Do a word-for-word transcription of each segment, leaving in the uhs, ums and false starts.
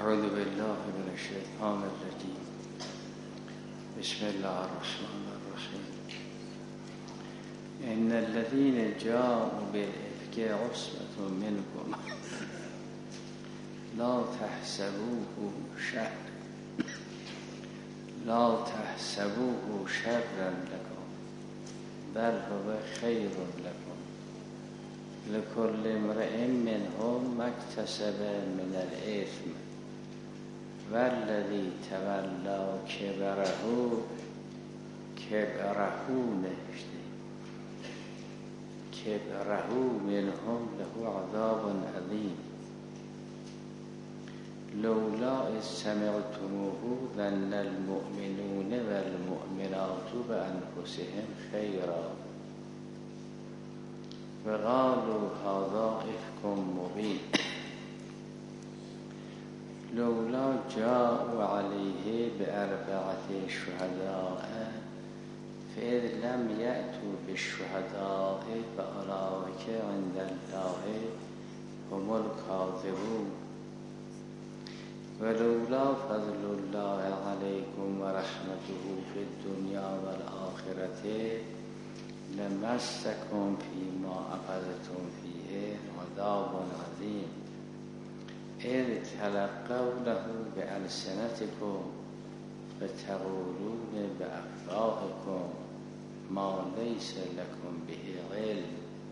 اعوذ بالله من الشیطان الرجیم. بسم الله الرحمن الرحیم. ان الذين جاءوا بالافك عصبة منكم لا تحسبوه شر لا تحسبوه شرا لكم بل هو خير لكم لكل امرئ منهم ما اكتسب من الاثم والذي تولى كبره كبره نوشته كبره منهم له عذاب عظیم لولا اذ سمعتموه ظن المؤمنون والمؤمنات بأنفسهم خيرا وقالوا هذا إفك مبين لولا جاءوا عليه بأربعة شهداء فإذ لم يأتوا بالشهداء فأولئك عند الله هم الكاذبون ولولا فضل الله عليكم ورحمته في الدنيا والآخرة لمسكم فيما أخذتم فيه عذاب عظيم إذ تلقونه بألسنتكم فتقولون بأفواهكم ما ليس لكم به علم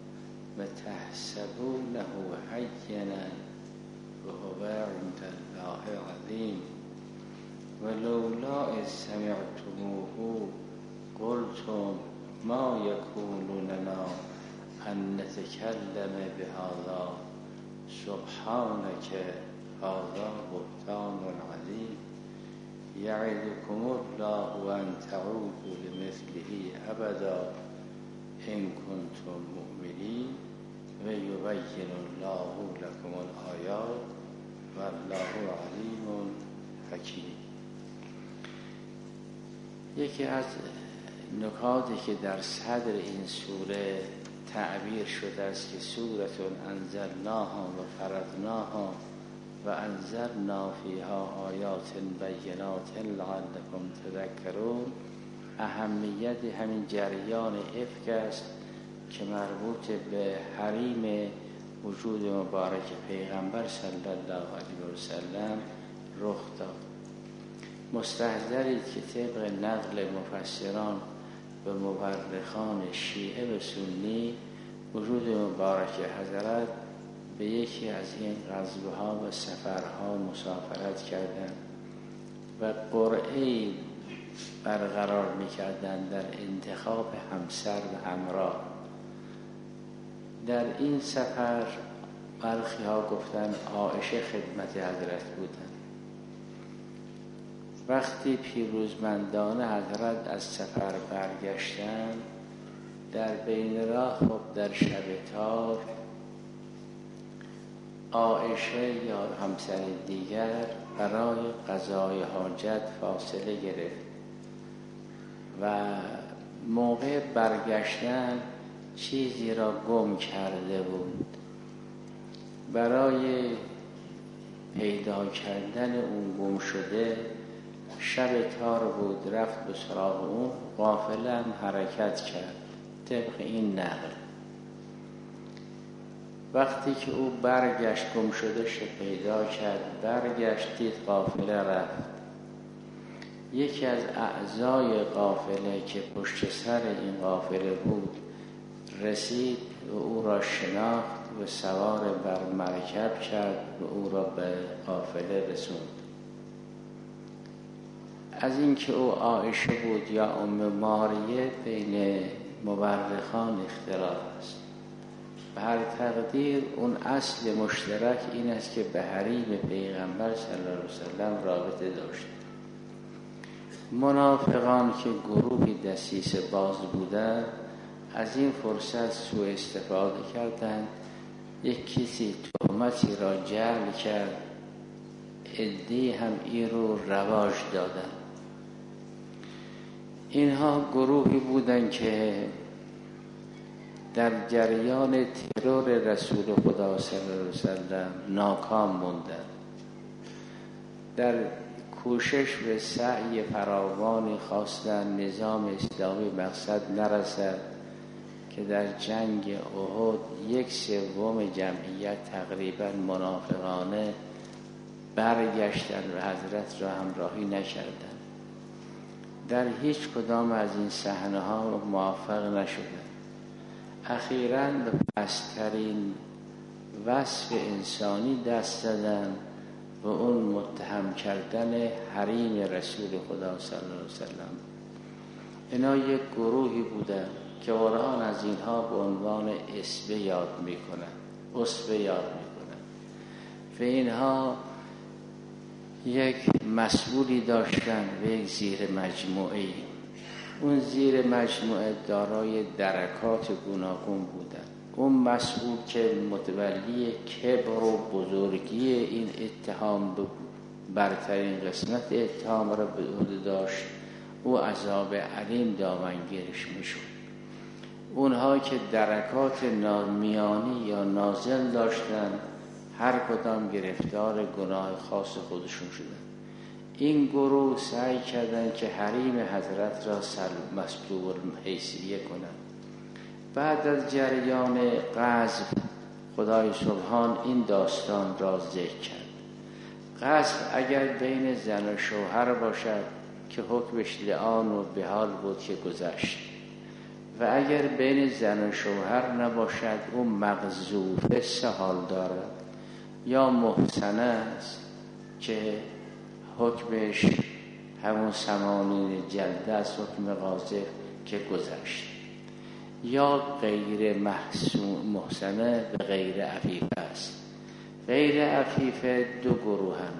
وتحسبونه هينا وهو عند الله عظيم ولولا إذ سمعتموه قلتم ما يكون لنا أن نتكلم بهذا سبحانك هذا بهتان عظيم يعدكم الله أن تعودوا لمثله أبدا إن كنتم مؤمنين ويبين الله لكم الآيات والله علیم حکیم. یکی از نکاتی که در صدر این سوره تعبیر شده است که سورة انزلناها و فرضناها و انزلنا فیها آیات بینات لعلکم تذکرون، اهمیت همین جریان افک است که مربوط به حریم وجود مبارک پیغمبر صلی الله علیه و سلم رخ داد. مستحضرید که طبق نقل مفسران و مورخان شیعه و سنی وجود مبارک حضرت به یکی از این غزوها و سفرها مسافرت کردند و قرعه‌ای برقرار می‌کردند در انتخاب همسر و همراه. در این سفر برخی ها گفتند عایشه خدمت حضرت بودند. وقتی پیروزمندانه حضرت از سفر برگشتند، در بین راه خب در شب تار عایشه یا همسر دیگر برای قضای حاجت فاصله گرفت و موقع برگشتن چیزی را گم کرده بود. برای پیدا کردن اون گم شده شب تار بود، رفت به سراغ اون، قافله هم حرکت کرد طبق این نقل. وقتی که او برگشت گم شده ش پیدا کرد، برگشت دید قافله رفت. یکی از اعضای قافله که پشت سر این قافله بود رسید و او را شناخت و سوار بر مرکب کرد و او را به قافله رسوند. از اینکه او عایشه بود یا ام ماریه بین مورخان اختلاف است. به هر تقدیر اون اصل مشترک این است که به حریم پیغمبر صلی الله علیه وسلم رابطه داشت. منافقان که گروهی دسیسه باز بودند از این فرصت سوء استفاده کردند. یک کسی تهمتی را جعل کرد، عده‌ای هم این رو رواج دادند. اینها گروهی بودند که در جریان ترور رسول خدا صلی الله علیه وسلم ناکام موندند در کوشش به سعی فراوانی خواستن نظام اسلامی مقصد نرسد که در جنگ احد یک سوم جمعیت تقریبا منافقانه برگشتن و حضرت را همراهی نکردند. در هیچ کدام از این صحنه ها موفق نشدند. اخیراً به پست‌ترین وصف انسانی دست دادن و اون متهم کردن حریم رسول خدا صلی الله علیه وسلم. اینا یک گروهی بودن که قرآن از اینها به عنوان اسبه یاد میکنن، اسبه یاد میکنن. و اینها یک مسئولی داشتن و یک زیر مجموعه‌ای. اون زیر مجموعه دارای درکات گوناگون بودن. اون مسئول که متولی کبر و بزرگی این اتهام برترین قسمت اتهام را به عهده داشت، او عذاب علیم دامنگیرش میشد. اونها که درکات میانی یا نازل داشتن هر کدام گرفتار گناه خاص خودشون شدن. این گروه سعی کردند که حریم حضرت را مسلوب الحیثیه کنند. بعد از جریان قذف خدای سبحان این داستان را ذکر کرد. قذف اگر بین زن و شوهر باشد که حکمش لعان و بحال بود که گذشت، و اگر بین زن و شوهر نباشد اون مقذوفه سه حال دارد. یا محسنه است که حکمش همون ثمانین جلده است، حکم قاذف که گذشت. یا غیر محسنه و غیر عفیفه است. غیر عفیفه دو گروه هم.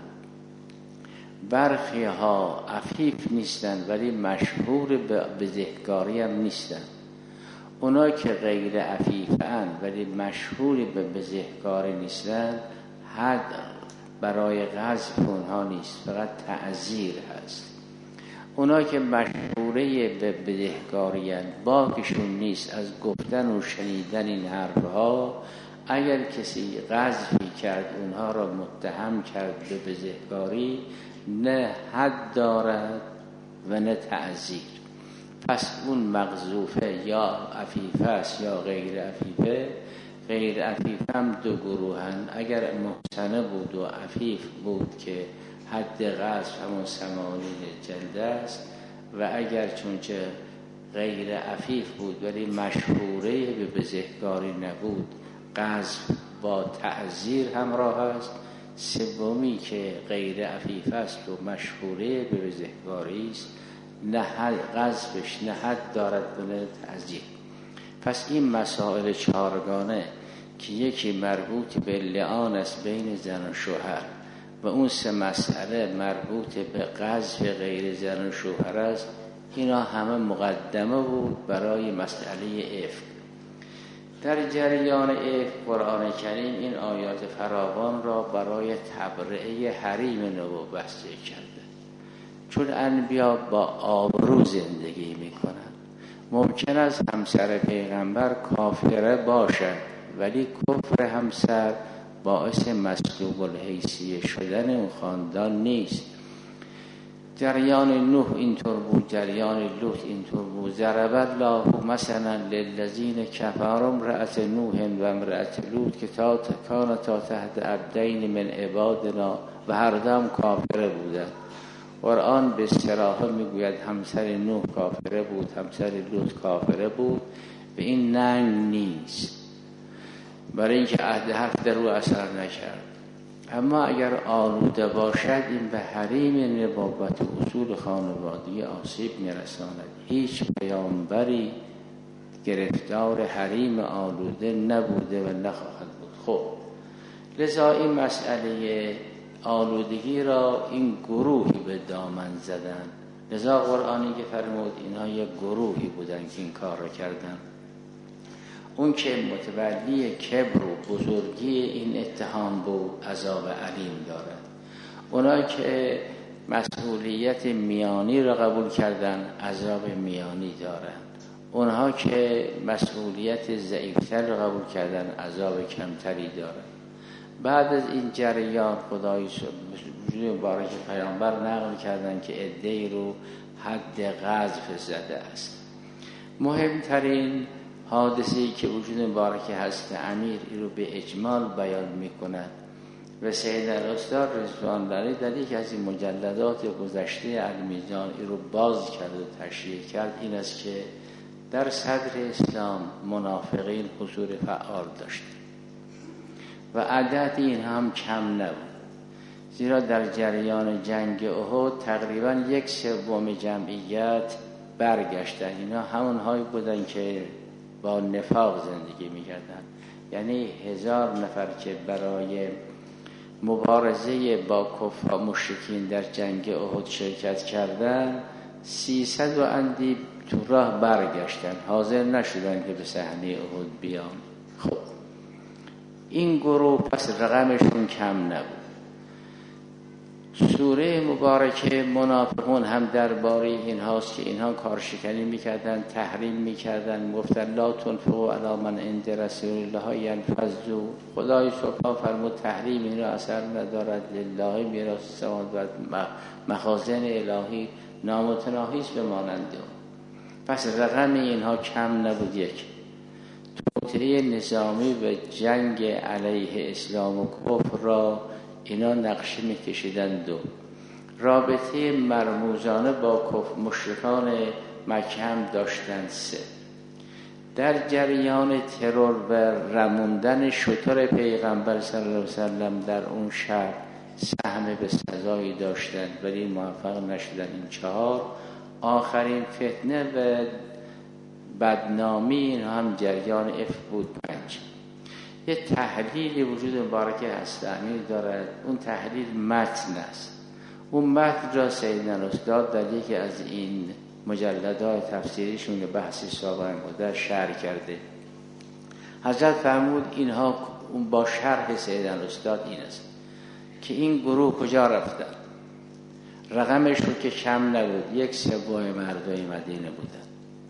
برخی ها عفیف نیستن ولی مشهور به بزهکاری هم نیستن. اونا که غیر عفیفه اند ولی مشهور به بزهکاری نیستن، حد برای قذف اونها نیست، فقط تعزیر هست. اونا که مشهوره به بدهکاری اند، باکشون نیست از گفتن و شنیدن این حرفها، اگر کسی قذفی کرد اونها را متهم کرد به بزهکاری، نه حد دارد و نه تعزیر. پس اون مقذوفه یا عفیفه است یا غیر عفیفه. غیر عفیف هم دو گروه هن. اگر محسنه بود و عفیف بود که حد قذف همون ثمانین جلده است، و اگر چونچه غیر عفیف بود ولی مشهوره به بزهکاری نبود، قذف با تعزیر همراه است. سومی که غیر عفیف است و مشهوره به بزهکاری است، نه قذفش نه حد دارد و نه تعزیر. پس این مسائل چهارگانه که یکی مربوط به لعان است بین زن و شوهر و اون سه مسئله مربوط به قذف غیر زن و شوهر است، اینا همه مقدمه بود برای مسئله افک. در جریان افک قرآن کریم این آیات فراوان را برای تبرئه حریم نبوت ذکر کرده. چون انبیا با آبرو زندگی میکنن، ممکن است همسر پیغمبر کافره باشد ولی کفر همسر باعث مسلوب الحیثیه شدن اون خاندان نیست. جریان نوح اینطور بود، جریان لوط اینطور بود. ضرب الله مثلا للذین کفروا امرأة نوح و امرأة لوط که تا کانتا تحت عبدین من عبادنا و هر دو کافره بودند. قرآن به صراحه میگوید همسر نوح کافره بود، همسر لوط کافره بود. به این ننگ نیست، برای اینکه عهد حق در او اثر نکرد. اما اگر آلوده باشد این به حریم نبوت و اصول خانوادگی آسیب میرساند. هیچ پیامبری گرفتار حریم آلوده نبوده و نخواهد بود. خب لذا این مسئله آلودگی را این گروهی به دامن زدن. لذا قرآنی که فرمود اینها یک گروهی بودن که این کار را کردن. اون که متولی کبر و بزرگی این اتهام بود عذاب علیم دارد. اونا که مسئولیت میانی را قبول کردن عذاب میانی دارند. اونها که مسئولیت ضعیفتر را قبول کردن عذاب کمتری دارند. بعد از این جریان خدای وجود مبارک پیامبر نقل کردن که عده‌ای رو حد قذف زده است. مهمترین حادثه‌ای که وجود مبارک حضرت امیر این رو به اجمال بیان می‌کند و سید الاستاد رضوان الله در یک از این مجلدات گذشته المیزان این رو باز کرد و تشریح کرد، این است که در صدر اسلام منافقین حضور فعال داشت و عدد این هم کم نبود، زیرا در جریان جنگ احد تقریبا یک سوم جمعیت برگشتن. اینا همونهایی بودن که با نفاق زندگی میکردن، یعنی هزار نفر که برای مبارزه با کفار مشرکین در جنگ احد شرکت کردن، سیصد و اندی تو راه برگشتن، حاضر نشدن که به صحنه احد بیان. خب این گروه پس رقمشون کم نبود. سوره مبارکه منافقون هم درباره این هاست که اینها کارشکنی میکردن، تحریم میکردن، گفتن لا تنفقوا علی من عند رسول الله ینفضوا. خدای سبحانه فرمود تحریم این را اثر ندارد، لله میراث السماوات و مخازن الهی نامتناهی است به مانند اون. پس رقم اینها کم نبود. یک، توطئه نظامی و جنگ علیه اسلام و کفر را اینا نقشه میکشیدن. دو، رابطه مرموزانه با کفر مشرکان مکه هم داشتن. سه، در جریان ترور و رموندن شتر پیغمبر صلی الله علیه وسلم در اون شهر سهم به سزایی داشتن ولی موفق نشدن. این چهار، آخرین فتنه و بدنامی این هم جریان اف بود. پنج، یه تحلیل وجود مبارک هست امیر دارد، اون تحلیل متن است. اون متن را سیدنا الاستاد در یکی از این مجلدات تفسیریشون بحثی سابقا بوده شرح کرده. حضرت فرمود اینها با شرح سیدنا الاستاد این است که این گروه کجا رفتن. رقمش رو که کم نبود، یک سوم مردای مدینه بودن.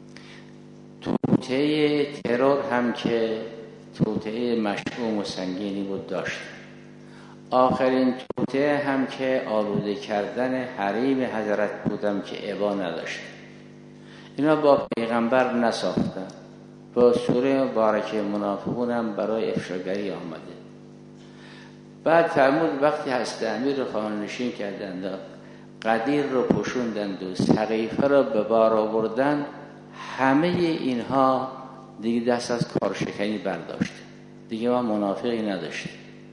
توطئه ترور هم که توطئه مشؤوم و سنگینی بود داشت. آخرین توطئه هم که آلوده کردن حریم حضرت بودم که ابا نداشت. اینا با پیغمبر نساختن، با سوره مبارکه منافقون هم برای افشاگری آمده. بعد فرمود وقتی حضرت امیر رو خانه‌نشین کردند، قدیر رو پوشوندند و سقیفه رو به بار آوردن، همه اینها دیگه دست از کارشکنی برداشت، دیگه ما منافقی نداشت.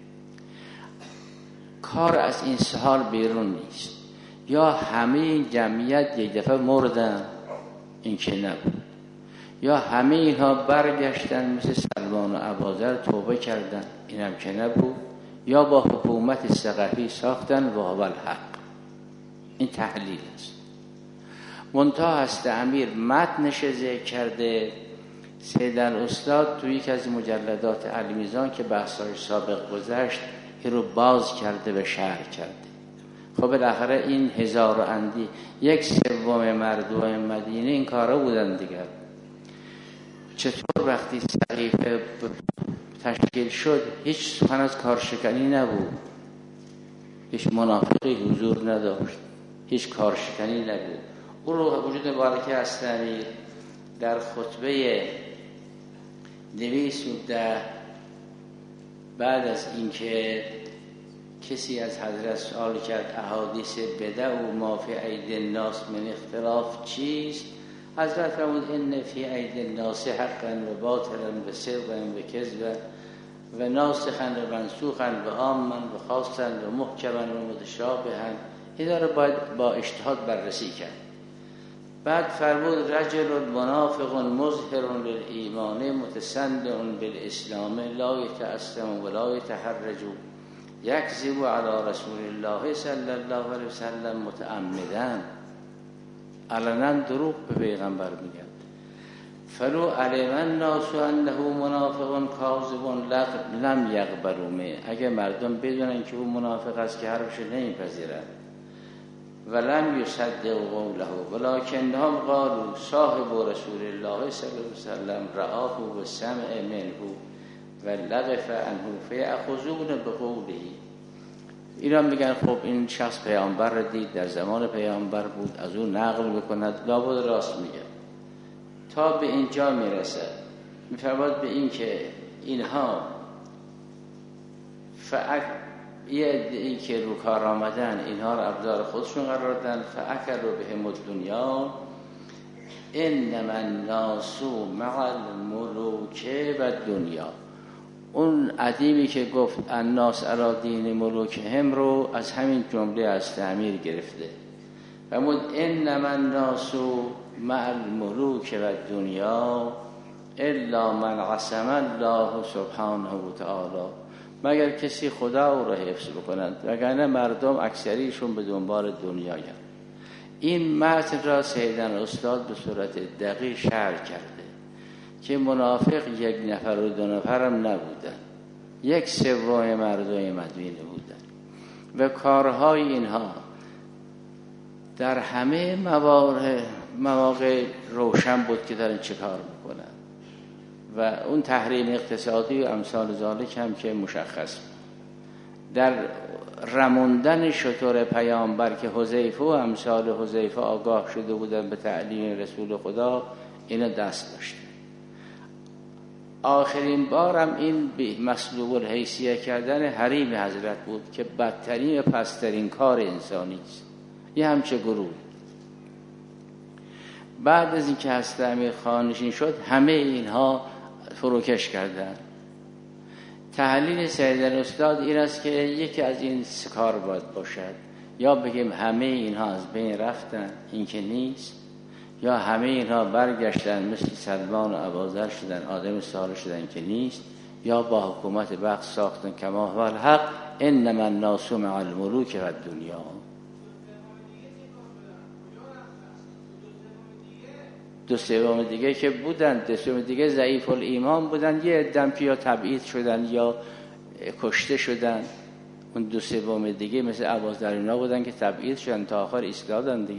کار از این سحال بیرون نیست. یا همه این جمعیت یک دفعه مردن، این که نبود، یا همه اینها برگشتن مثل سلمان و ابوذر توبه کردن، این هم که نبود، یا با حکومت ثقفی ساختن و هو الحق. این تحلیل است. منتها هست امیر متنش ذکر کرده. سید الاستاد توی یک از مجلدات المیزان که بحث‌های سابق گذشت این رو باز کرده و شرح کرده. خب بالاخره این هزار و اندی یک سوم مردم مدینه این کارا بودن دیگر. چطور وقتی سقیفه تشکیل شد هیچ سخن از کارشکنی نبود، هیچ منافقی حضور نداشت، هیچ کارشکنی نبود. اون رو وجود مبارکه هستنی در خطبه دویست و ده بعد از اینکه کسی از حضرت سوال کرد احادیث بدع و ما فی ایدی الناس من اختلاف چیست، حضرت فرمود ان فی ایدی الناس حقا و باطلا و صدقا و کذبا و ناسخا و منسوخا و عاما و خاصا و محکما و متشابها. این رو باید با اجتهاد بررسی کرد. بعد فرمود رجل منافق مظهر للایمان متسندع بالاسلام لا یتعصم ولا یتحرج یکذب علی رسول الله صلی الله علیه وسلم متعمدا. علنا دروغ به پیغمبر میگن. فلو علم الناس انه منافق کاذب لم یقبلوا منه. اگه مردم بدونن که او منافق است که حرفش نمیپذیرن. ولم یصدق قوله ولکنهم قالوا صاحب رسول الله صلی الله علیه وسلم رآه و سمع منه و لغف عنه فیأخذون بقوله. اینا میگن خب این شخص پیامبر را دید، در زمان پیامبر بود، از اون نقل میکند، لابد راست میگه. تا به اینجا میرسد میفرماد به این که اینها فعک یه ادعی که رو کار آمدن اینها را ابزار خودشون قرار دادن، فاکلوا بهم الدنیا انما الناس مع الملوک و دنیا. اون عدیمی که گفت الناس علی دین ملوکهم رو از همین جمله از تعمیر گرفته. فرمود انما الناس مع الملوک و دنیا الا من عصم الله سبحانه و تعالی. مگر کسی خدا رو حفظ بکنند، وگرنه مردم اکثریشون به دنبال دنیایند. این متن را سیدن استاد به صورت دقیق شرح کرده که منافق یک نفر و دو نفر هم نبودن، یک سوم مردم مدینه بودن و کارهای اینها در همه مواقع مواقع روشن بود که دارن چه کار میکنن و اون تحریم اقتصادی و امثال ذالک هم که مشخص بود. در رموندن شطور پیامبر که حذیفه و امثال حذیفه آگاه شده بودن به تعلیم رسول خدا، اینا دست داشته. آخرین بارم این مسلوب الحیثیه کردن حریم حضرت بود که بدترین و پسترین کار انسانی است. یه همچه گروه بعد از اینکه حضرت امیر خانشین شد همه اینها فروکش کردن. تحلیل سیدن استاد این است که یکی از این کار باید باشد، یا بگیم همه اینها از بین رفتن، این که نیست، یا همه اینها برگشتن مثل سلمان و ابوذر شدن، آدم صالح شدن، که نیست، یا با حکومت بخت ساختن کما هو الحق انما الناس مع الملوک و الدنیا. دو سوم دیگه که بودن، دو سوم دیگه ضعیف الایمان بودن، یه عده‌ام که یا تبعید شدن یا کشته شدن. اون دو سوم دیگه مثل ابوذر اینا بودن که تبعید شدن تا آخر ایستادن دیگه.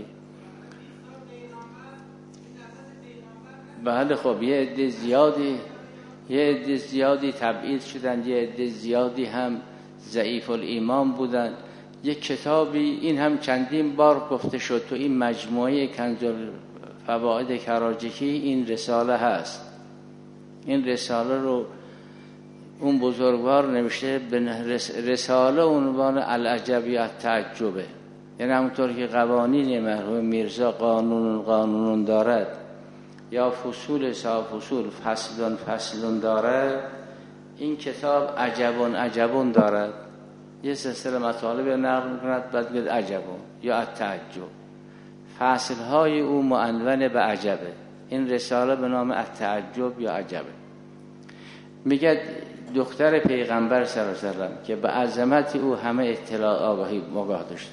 بله خب یه عده زیادی یه عده زیادی تبعید شدن، یه عده زیادی هم ضعیف الایمان بودن. یک کتابی این هم چندین بار گفته شد تو این مجموعه کنز فواید کراجکی این رساله هست. این رساله رو اون بزرگوار نوشته به رساله عنوان العجبیت تعجبه، یعنی همونطور که قوانین مرحوم میرزا قانون قانون دارد یا فصول سا فصول فصلون فصلون دارد، این کتاب عجبون عجبون دارد. یه سلسله مطالب نقل میکند بعد گفت عجبون یا التعجب. فصلهای او معنون به عجبه. این رساله به نام التعجب یا عجبه. میگه دختر پیغمبر صلی الله علیه و سلم که به عظمت او همه اطلاع آگاهی مگاه داشت،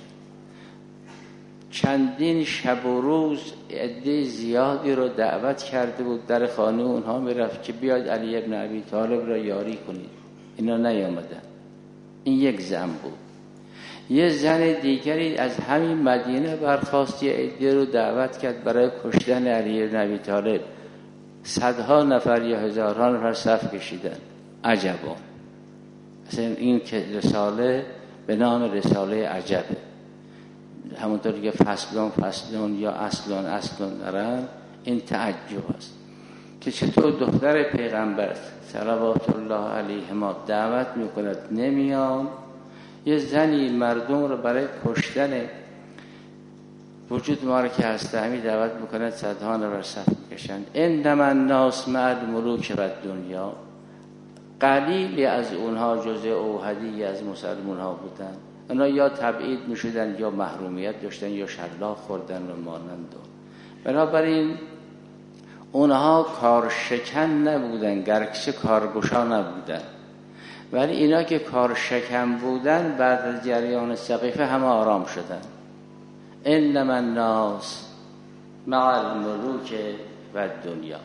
چندین شب و روز عده زیادی رو دعوت کرده بود، در خانه اونها میرفت که بیاید علی ابن ابی طالب را یاری کنید. اینا نیامدن. این یک زن بود. یه زن دیگری از همین مدینه برخاست، یه عده رو دعوت کرد برای کشتن علی ابن ابی طالب. صدها نفر یا هزارها نفر صف کشیدن. عجبا. مثلا این که رساله به نام رساله عجبه، همونطور که فصلون فصلون یا اصلون اصلون دارن، این تعجب است که چطور دختر پیغمبر صلوات الله علیهما دعوت میکند نمیان، یه زنی مردم رو برای کشتن وجود ما رو که هست همی دعوت میکند، صدها نفر صف میکشند. انما الناس مع الملوک و دنیا. قلیلی از اونها جزء اوحدی از مسلمان ها بودن. اونا یا تبعید میشدن یا محرومیت داشتن یا شلاق خوردن و مانند. بنابراین اونها کارشکن نبودن، گرچه کارگشا نبودن، ولی اینا که کارشکن بودن بعد از جریان سقیفه همه آرام شدن. انما الناس مع الملوک و دنیا.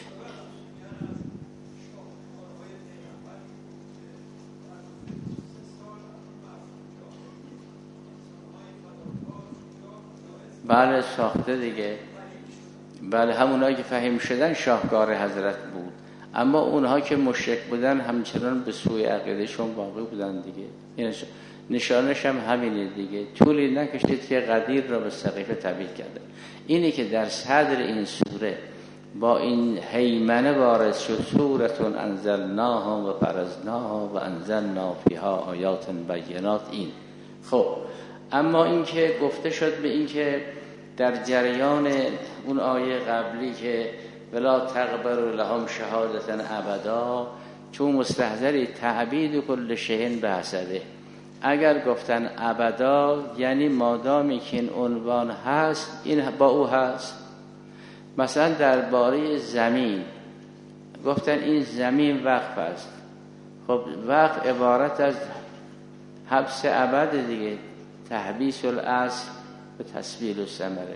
بله ساخته دیگه. بله همونایی که فهم شدن شاهکار حضرت بود. اما اونها که مشرک بودن همچنان به سوی عقیدهشون باقی بودن دیگه. این نشانش هم همینه دیگه. طولی نکشید که غدیر را به سقیفه تبدیل کرده. اینی که در صدر این سوره با این هیمنه وارد شد، سورتون انزلناها و فرضناها و انزلنا فیها آیات بینات. این خب اما این که گفته شد به این که در جریان اون آیه قبلی که ولا تقبلوا لهم شهادة ابدا، چون مستحضری تعبید کل شیء بحسبه، اگر گفتن ابدا یعنی مادامی که این عنوان هست این با او هست. مثلا درباره زمین گفتن این زمین وقف است. خب وقف عبارت از حبس ابد دیگه، تحبیس الاصل و تسبیل الثمره.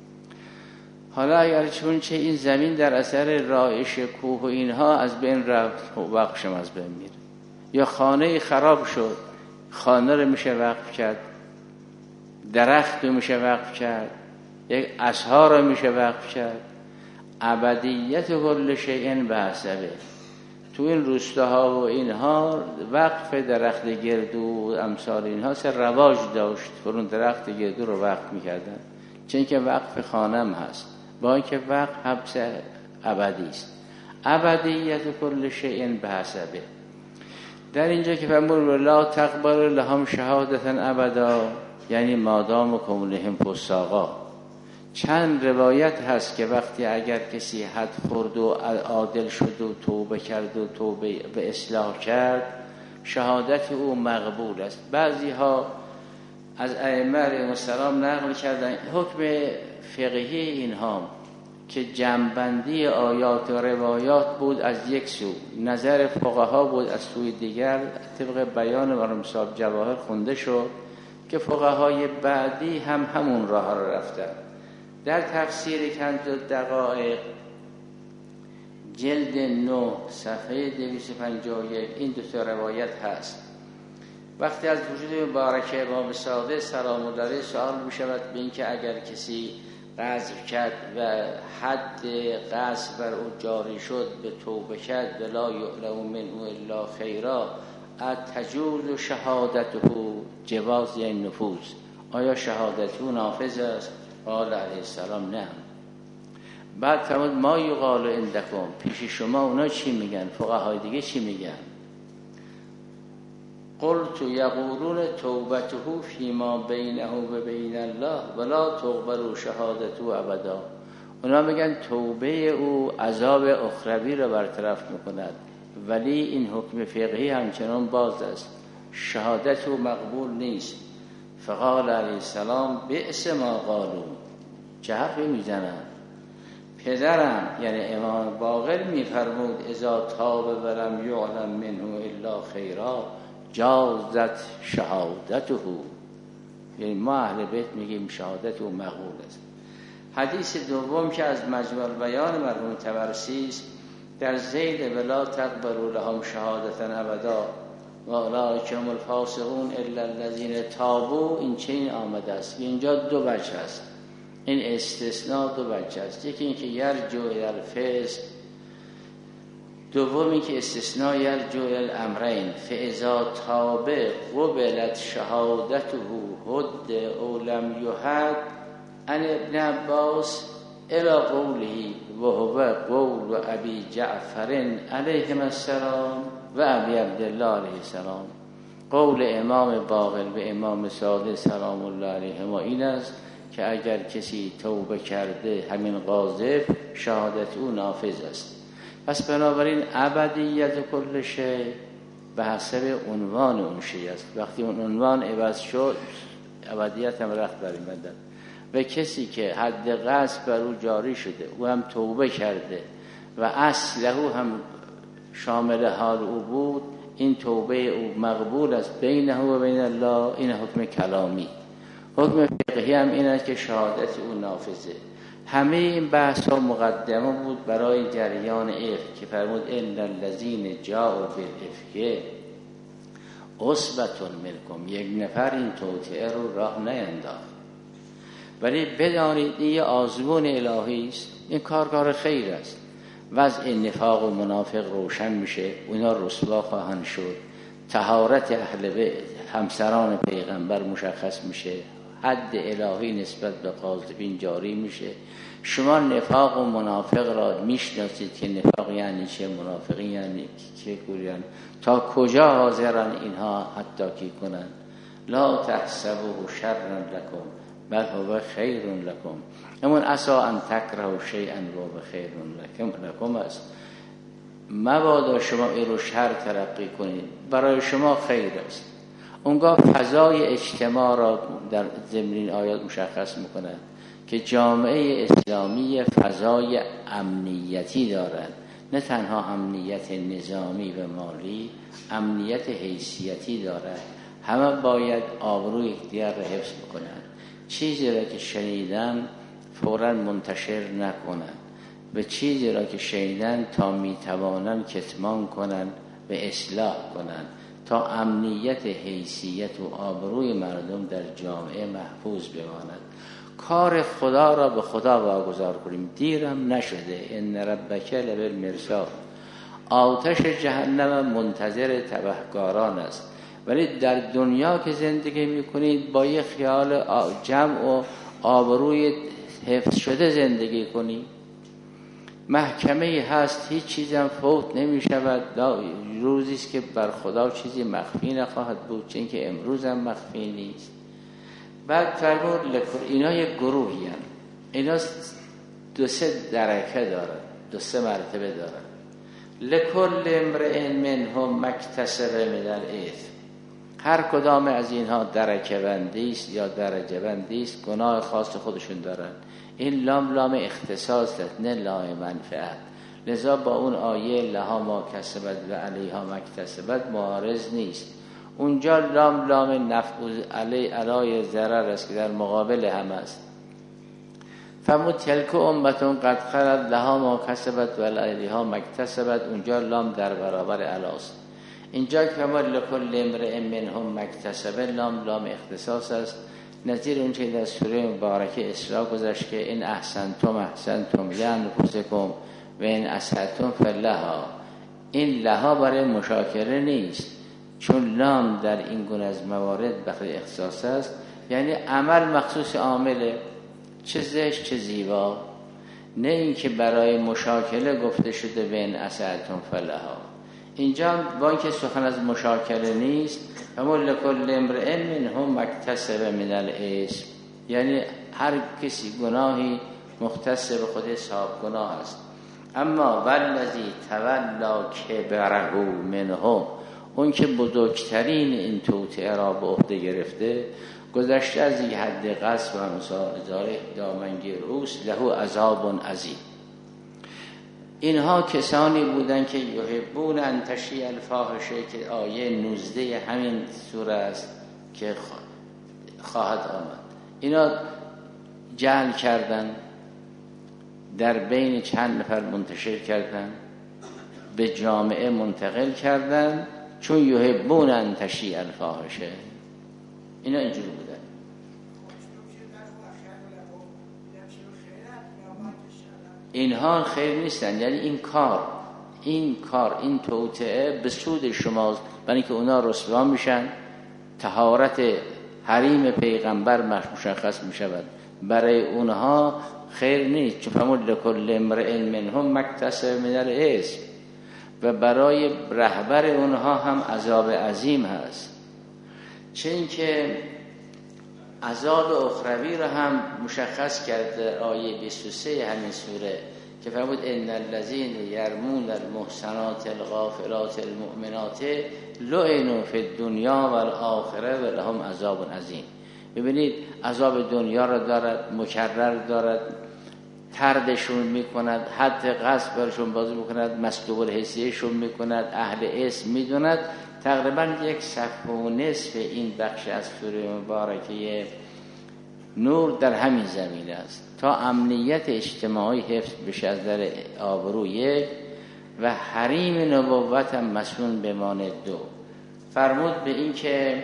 حالا اگر چون چه این زمین در اثر رایش کوه و اینها از بین رفت، وقفش از بین میره. یا خانه خراب شد، خانه رو میشه وقف کرد، درخت رو میشه وقف کرد، یک اسها رو میشه وقف کرد. ابدیت کل شیء بحسبه. تو این روستاها و اینها وقف درخت گردو و امثال اینها سر رواج داشت، فرون درخت گردو رو وقف میکردن، چون که وقف خانم هست، با اینکه وقف حبس ابدی است. ابدیت کل شیء بحسبه. در اینجا که فرمود لا تقبل لهم شهادة ابدا، یعنی مادام کونهم فساقا. چند روایت هست که وقتی اگر کسی حد خورد و عادل شد و توبه کرد و توبه به اصلاح کرد، شهادت او مقبول است. بعضی ها از ائمه علیهم السلام نقل کردن حکم فقهی اینها که جمع‌بندی آیات و روایات بود از یک سو، نظر فقها بود از سوی دیگر. طبق بیان مرحوم صاحب جواهر خونده شد که فقهای بعدی هم همون راه را رفتن. در تفسیر کنز الدقایق جلد نه صفحه دویست و پنجاه و یک این دو تا روایت هست. وقتی از وجود مبارک امام صادق سلام الله علیه سوال می شود به این که اگر کسی قذف کرد و حد قذف بر او جاری شد، به توبه کرد ولا یعلم منه الا خیرا، تجوز شهادته جواز یعنی نفوذ، آیا شهادت او نافذ است؟ قال علیه السلام نه. بعد فرمود ما یقال عندکم، پیش شما اونا چی میگن؟ فقهای دیگه چی میگن؟ قلت یقولون توبته فیما بینه و بین الله ولا تقبل شهادته ابدا. اونا میگن توبه او عذاب اخروی را برطرف میکند، ولی این حکم فقهی همچنان باز است، شهادت او مقبول نیست. فقال علیه السلام بئس ما قالوا، چه حرفی میزنن؟ پدرم یعنی امام باقر میفرمود اذا تاب ولم یعلم منه الا خیرا جازت شهادته، یعنی ما اهل بیت میگیم شهادت او مقبول است. حدیث دوم که از مجموع بیان مرحوم طبرسی است در زید ولا تقبلوا لهم شهادة ابدا و اولئک هم الفاسقون الا الذین تابوا، این چنین آمده است. اینجا دو وجه است، این استثناء دو وجه است. یکی اینکه یرجع الی الفسق، دومی که استثناء یرجع الی الامرین. فاذا تاب قبلت شهادته حد او لم یحد. عن ابن عباس الى قوله و هو قول ابی جعفر علیهم السلام و ابی عبدالله علیه السلام. قول امام باقر به امام صادق سلام الله علیهم این است که اگر کسی توبه کرده همین قاذف شهادت او نافذ است. پس بنابراین ابدیت کل شیء به حسب عنوان اون شیء است. وقتی اون عنوان عوض شد ابدیت هم رخت برمی‌آید. و کسی که حد قذف بر او جاری شده او هم توبه کرده و اصله هم شامل حال او بود، این توبه او مقبول است بینه و بین الله. این حکم کلامی. حکم فقهی هم این است که شهادت او نافذه. همه این بحث ها مقدمه بود برای جریان افک که فرمود ان الذین جاءوا بالافک عصبة منکم، یک نفر این توطئه رو راه نینداخت. ولی بدانید این یه آزمون الهی است، این کارکار خیر است. وضع نفاق و منافق روشن میشه، اونا رسوا خواهند شد. طهارت اهل بیت همسران پیغمبر مشخص میشه، حد الهی نسبت به قاذفین جاری میشه. شما نفاق و منافق را میشناسید که نفاق یعنی چه، منافقی یعنی چه گویان. تا کجا حاضرن اینها حتی کی کنن؟ لا تحسبوه شرا لکم بل هو خیر لکم. همون عسا ان تکرهوا شیئا و هو خیر لکم است. مبادا شما این رو شر ترقی کنید، برای شما خیر است. اونگاه فضای اجتماع را در ضمن آیات مشخص میکنند که جامعه اسلامی فضای امنیتی دارد، نه تنها امنیت نظامی و مالی، امنیت حیثیتی دارد. همه باید آبروی یکدیگر را حفظ بکنند. چیزی را که شنیدن فوراً منتشر نکنند، و چیزی را که شنیدن تا میتوانند کتمان کنند و اصلاح کنند تا امنیت حیثیت و آبروی مردم در جامعه محفوظ بماند. کار خدا را به خدا واگذار کنیم. دیرم نشده. ان ربک لبالمرصاد. آتش جهنم منتظر تبهکاران است. ولی در دنیا که زندگی میکنید با یه خیال جمع و آبروی حفظ شده زندگی کنید. محکمه هست، هیچ چیزم فوت نمی شود. روزی است که بر خدا چیزی مخفی نخواهد بود، چون که امروز هم مخفی نیست. بعد فرمود اینا یک گروهی هم. اینا دو سه درکه دارن، دو سه مرتبه دارن. لکل امرئ منهم مکتسب من الاثم. هر کدام از اینها درکه بندی است یا درجه بندی است، گناه خاص خودشون دارن. این لام لام اختصاص است، نه لام منفعت. لذا با اون آیه لها ما کسبت و علیها ما اکتسبت معارض نیست. اونجا لام لام نفع علی علای ضرر است که در مقابل هم است. فمود تلک امتون قد خلت لها ما کسبت و علیها ما اکتسبت، اونجا لام در برابر علاست. اینجا که ما لکل امرئ منهم ما اکتسب، لام لام اختصاص است. نظیر اون که در سوره مبارکه اسراء گذشت که این احسنتم احسنتم لانفسکم و این اسأتم فلها. این لها برای مشاکره نیست، چون لام در این گونه از موارد بخیر اختصاص است. یعنی عمل مخصوص عامله، چه زشت چه زیبا، نه اینکه برای مشاکله گفته شده به این اسأتم فلها. اینجا با اینکه سخن از مشاکله نیست، اما لکل امرئ منهم مکتسب من الاثم، یعنی هر کسی گناهی مختص به خود حساب گناه است. اما والذی تولا کبره منهم، اون که بزرگترین این توطئه را به عهده گرفته، گذشته از این حد قصد و امثال ذالک دامنگیر اوست، له عذاب عظیم. اینها کسانی بودند که یحبون ان تشیع الفاحشه، که آیه نوزده همین سوره است که خواهد آمد. اینا جعل کردن، در بین چند نفر منتشر کردن، به جامعه منتقل کردن، چون یحبون ان تشیع الفاحشه. اینا اینجوری بودن. اینها خیر نیستن. یعنی این کار این کار این توطئه به سود شماست، برای اینکه اونا رسوا میشن، طهارت حریم پیغمبر مشخص میشود. برای اونها خیر نیست، چون فرمود لکل امرئ منهم مکتسب من الاثم، و برای رهبر اونها هم عذاب عظیم هست. چون که عذاب اخروی را هم مشخص کرده آیه بیست و سه همین سوره که فرمود ان الذين يرمون المحصنات الغافلات المؤمنات لعنوا في الدنيا والآخره ولهم عذاب عظیم. ببینید عذاب دنیا را دارد، مکرر دارد، طردشون میکند، حد قصد برشون بازی میکند، مسلوب الحیثیهشون میکند، اهل اسم میدوند. تقریبا یک صفحه و نصف این بخش از سوره مبارکه نور در همین زمینه است، تا امنیت اجتماعی حفظ بشه از در آبروی و حریم نبوت هم مسئول بماند. دو فرمود به این که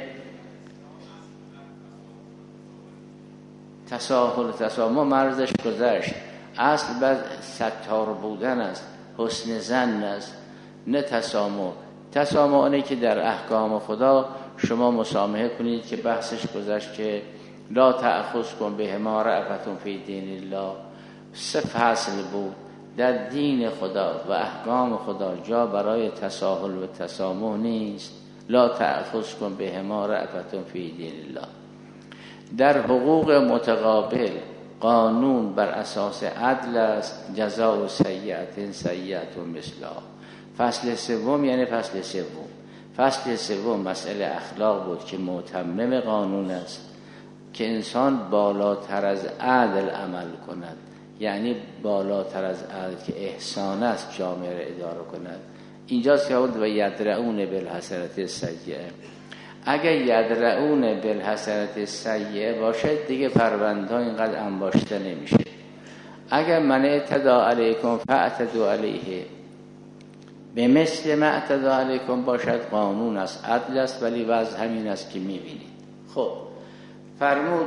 تساهل تساهل ما مرزش گذشت. اصل بعد ستار بودن است. حسن ظن است، نه تسامح. تسامح اینه که در احکام خدا شما مسامحه کنید که بحثش گذشت که لا تأخذکم بهما رأفة فی دین الله. سه فصل بود در دین خدا و احکام خدا جا برای تساهل و تسامح نیست. لا تأخذکم بهما رأفة فی دین الله. در حقوق متقابل قانون بر اساس عدل است. جزاء سیئة سیئة مثلها. فصل سوم یعنی فصل سوم فصل سوم مسئله اخلاق بود که متمم قانون است که انسان بالاتر از عدل عمل کند، یعنی بالاتر از عدل که احسان است جامعه را اداره کند. اینجاست که بود و یدرعون بالحسنة السیئة. اگر یدرعون بالحسنة السیئة باشد دیگه پرونده اینقدر انباشته نمیشه. اگر من اعتدی علیکم فاعتدوا علیه به مثل ما اعتدی علیکم باشد قانون است، عدل است، ولی وضع همین است که میبینید. خب فرمود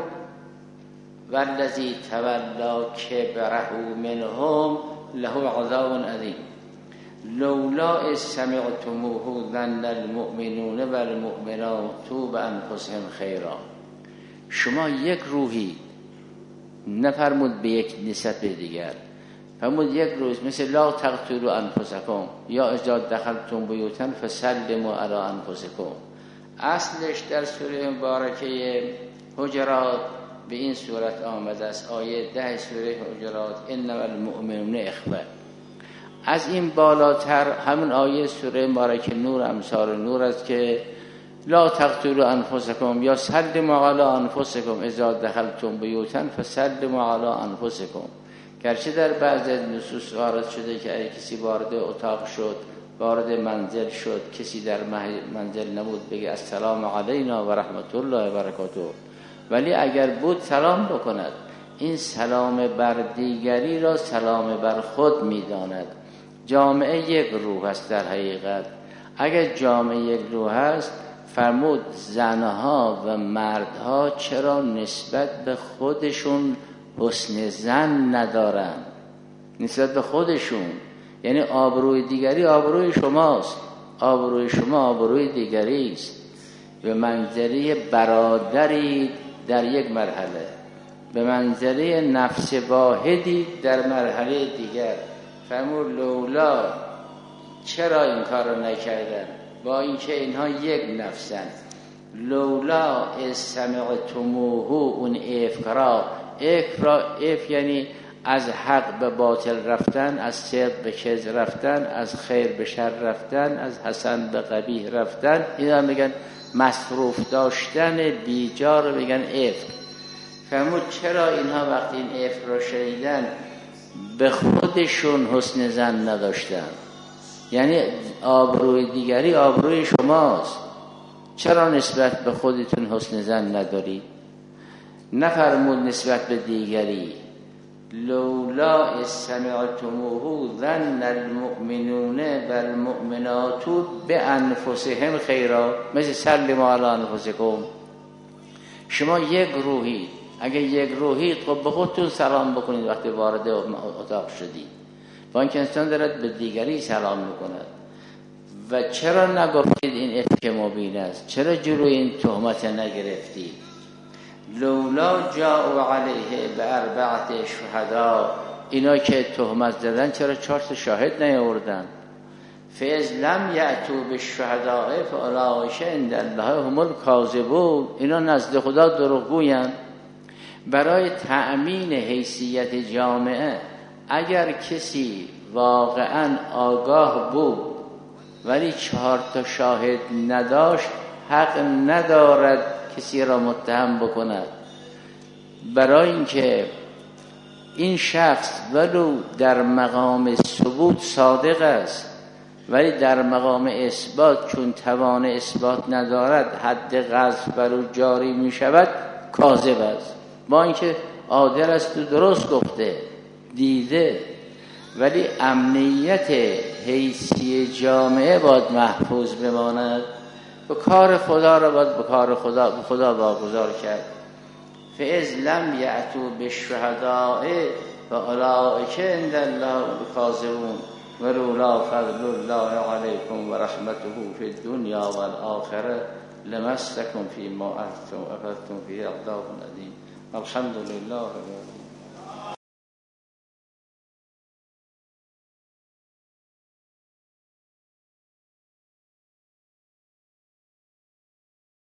والذی تولا کبره منهم له عذاب عظیم لولا اذ سمعتموه ظن المؤمنون والمؤمنات بانفسهم خیرا. شما یک روحی، نفرمود به یک نسبت دیگر، فرمود یک روز مثل لا تقتلوا انفسکم یا اذا دخلتم بیوتا فسلموا علی انفسکم. اصلش در سوره مبارکه حجرات به این صورت آمده است. آیه ده سوره حجرات انما المؤمنون اخوه. از این بالاتر همون آیه سوره مبارکه نور امثال نور است که لا تقتلوا انفسکم یا سلموا علی انفسکم اذا دخلتم بیوتا فسلموا علی انفسکم. گرچه در بعض نصوص وارد شده که اگه کسی وارد اتاق شد، وارد منزل شد، کسی در منزل نبود بگه السلام علینا و رحمت الله و برکاته، ولی اگر بود سلام بکند. این سلام بر دیگری را سلام بر خود می‌داند. جامعه یک روح است در حقیقت. اگر جامعه یک روح است، فرمود زنها و مردها چرا نسبت به خودشون حسن ظن ندارن؟ نسبت به خودشون، یعنی آبروی دیگری آبروی شماست، آبروی شما آبروی دیگری است. به منزله برادری در یک مرحله، به منزله نفس واحدی در مرحله دیگر. فرمود لولا چرا این کار رو نکردن با اینکه اینها یک نفسن. لولا از سمعتموه اون افکرا، افرا اف یعنی از حق به باطل رفتن، از صدق به کذب رفتن، از خیر به شر رفتن، از حسن به قبیح رفتن. اینا میگن مصروف داشتن بیجا رو میگن افک. فرمود چرا اینها وقتی این افک رو شنیدن به خودشون حسن ظن نداشتن؟ یعنی آبروی دیگری آبروی شماست، چرا نسبت به خودتون حسن ظن نداری؟ نفرمود نسبت به دیگری. لولا اذ سمعتموه ظن المؤمنون والمؤمنات بانفسهم خیرا مثل سلموا علی انفسکم. شما یک روحی، اگه یک روحی خب به خودتون سلام بکنید وقتی وارد اتاق شدید، با اینکه انسان دارد به دیگری سلام میکند. و چرا نگفتید این افک مبین است؟ چرا جلوی این تهمت نگرفتید؟ لولا جاءوا علیه باربعه شهدا، اینا که تهمت زدن چرا چهار تا شاهد نیاوردن؟ فاذ لم یأتوا بالشهداء فاولئک عند الله هم الکاذبون، اینا نزد خدا دروغگویند. برای تأمین حیثیت جامعه اگر کسی واقعا آگاه بود ولی چهار تا شاهد نداشت، حق ندارد کسی را متهم بکند. برای اینکه این شخص ولو در مقام ثبوت صادق است ولی در مقام اثبات چون توان اثبات ندارد، حد قذف بر او جاری می شود، کاذب است. با اینکه عادل است و درست گفته دیده، ولی امنیت حیثی جامعه باید محفوظ بماند و کار خدا را باید به کار خدا به خدا واگذار کرد. فاذ لم یأتوا بالشهداء فاولئک عند الله الکاذبون. ولولا فضل الله علیکم و رحمته فی الدنیا و الآخره لمسکم فیما افضتم فیه عذاب عظیم. الحمد لله.